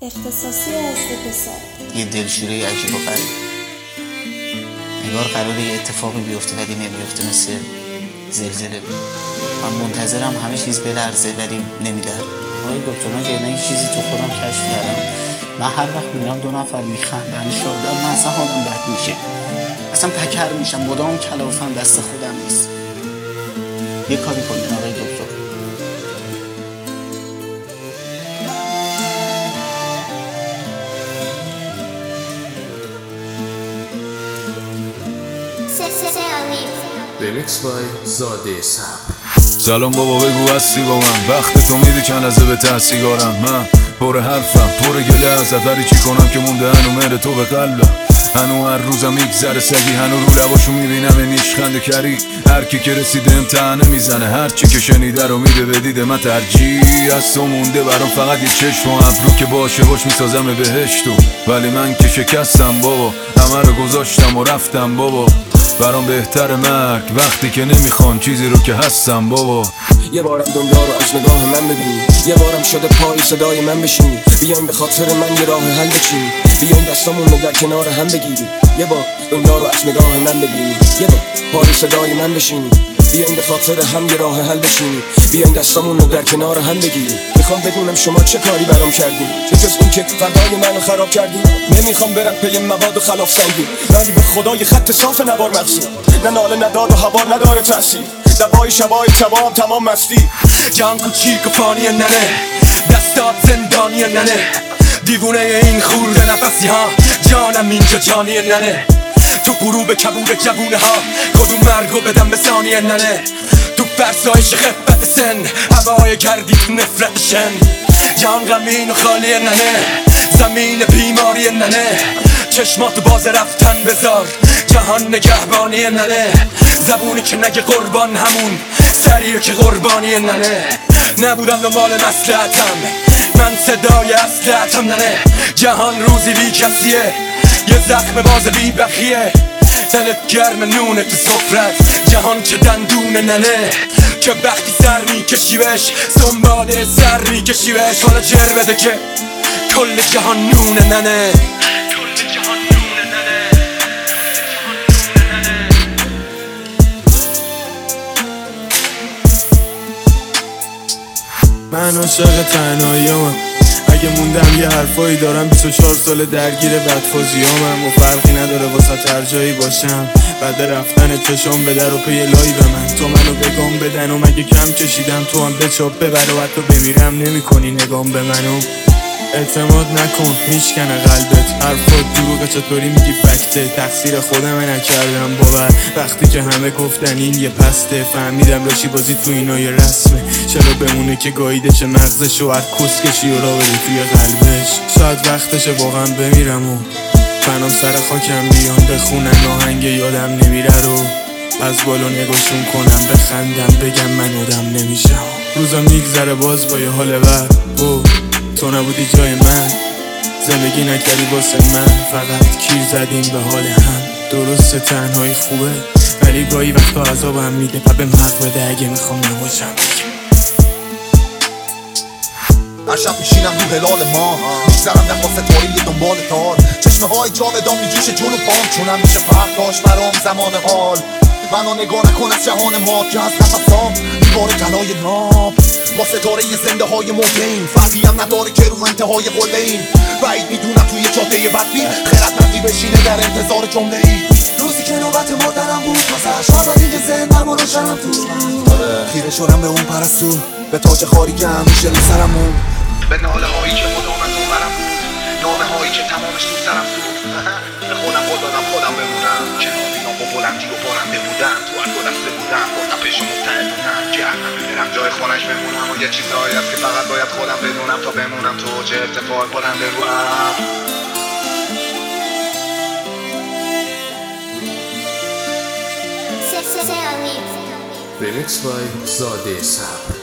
اختصاصی از پسر یه دلشوره عجیب و غریب، انگار قراره یه اتفاقی بیفته ولی نمیفته، مثل زلزله. من منتظرم همه چیز بلرزه ولی نمیلرزه. آقای دکتر، من که یه چیزی تو خودم کشف کردم. من هر وقت میرم 2 نفر میخندن شادم، من اصلا حالم بد میشه، اصلا پکر میشم، مدام کلافم دست خودم نیست. یه کاری کنین آقای دکتر. ریمیکس بای زاده سب. سلام بابا، بگو هستی با من؟ وقت تو میدی چند لحظه به تحصیگارم. من پر حرفم، پر گله ازت، ولی چی کنم که مونده هنو مهر تو به قلبم. هنو هر روزم میگذره سگی، هنو رو لباشو میبینم نیشخند کری. هر کی که رسیده امتحانه میزنه، هر چی که شنیده رو میده به دید من. ترجیح از تو مونده برام فقط یه چشم و ابرو که باشه باش میسازم بهشتو. ولی من که شکستم بابا، همه رو گذاشتم و رفتم بابا. برام بهتر مرگ وقتی که نمیخوان چیزی رو که هستم بابا. یه بارم دنیا رو از نگاه من ببینی، یه بارم شده پای صدای من بشینی. بیاین به خاطر من یه راه حل بچینی، بیاین دستامون رو در کنار هم بگیری. یه بار دنیا رو از نگاه من ببینی، یه بار پای صدای من بشینی. بیاین به خاطر هم یه راه حل بچینی، بیاین دستامون رو در کنار هم بگیری. میخوام بدونم شما چه کاری برام کردین، چه جز اون که فردای منو خراب کردین. نمیخوام برم پی مواد و خلاف سنگین، ولی به خدای خط صاف نوار مغزی. نه ناله نداد و هوار نداره تاثیر، دبای شبای تمام تمام مستی. جان کوچیک و فانی ننه، دستات زندانی ننه. دیوونه این خورده نفسی ها، جانم اینجا جانی ننه. تو غروب کبود جوونه ها، کدوم مرگو بدم به ثانیه ننه. تو فرسایش خفت سن، هوای کردی تو نفرت شن. جان غمین و خالی ننه، زمین بیماری ننه. چشمات باز رفتن بذار، جهان نگهبانی ننه. زبونی که نگه قربان همون سریع که قربانی ننه. نبودم دنبال مصلحتم، من صدای اصلحتم ننه. جهان روزی بی کسیه، یه زخم باز بی بخیه. دلت گرم نونه تو سفرت، جهان چه دندونه ننه. که وقتی سر میکشیوش، دنبال سر میکشیوش. حالا جر بده که کل جهان نونه ننه. من عاشق تنهایی‌ام، اگه موندم یه حرفایی دارم. 24 سال درگیر بدفازیامم و فرقی نداره واسه هر جایی باشم. بعد رفتن چشام به در و پی لای به من، تو منو بگم بدن و مگه کم کشیدم. تو هم به چاپ ببر و حتی بمیرم نمی نگام به منو. اعتماد نکن میشکنه قلبت، حرفات دروغه چطوری میگی فکته. تقصیر خودم نکردم باور، وقتی که همه گفتن این یه پسته. فهمیدم راشی بازی تو اینا یه رسمه، چرا بمونه که گاییده چه مغزش و هر کس کشی و را بده توی قلبش. شاید وقتشه واقعا بمیرم و فنام سر خاکم بیان بخونن آهنگ یادم نمیره رو. از بالا نگاشون کنم بخندم بگم من آدم نمیشم. روزا میگذره باز با یه حال بد، تو نبودی جای من، زندگی نکردی واسه من. فقط کیر زدیم به حال هم. درسته تنهایی خوبه، ولی گاهی وقتا عذابم میده. پا حق بده اگه میخوام نباشم. هر شب میشینم رو هلال ما، میگذرم در ستاره دنبال تار. چشمه های جاودان میجوشه جون و پام، چونم میشه فرق داشت برام زمان حال. منو نگاه نکن از جهان ما که از نفسام دیوار قلای ناب. با ستاره زنده های موتین، فرقی هم نداره که رو انتهای قله این. بعید میدونم توی جاده بدبین خردمندی بشینه در انتظار جمله ای. روزی که نوبت مادرم بود گذشت، حالا دیگه ذهنم و روشنم تو. خیره شدم به اون پرستو، به تاج خاری که همیشه رو سرمون. به ناله هایی که مدامت اونورم بود، نامه هایی که تمامش تو سرم بود. به خودم خود دادم خودم بمونم، کنار اینا با بلندی و بارنده بودم. تو هر دو دسته بودم با تپش و متحدونم. گردم برم جای خونش بمونم و یه چیزهایی هست که فقط باید خودم بدونم تا بمونم تو چه ارتفاع بلنده رو هم. ریمیکس بای زاده سب.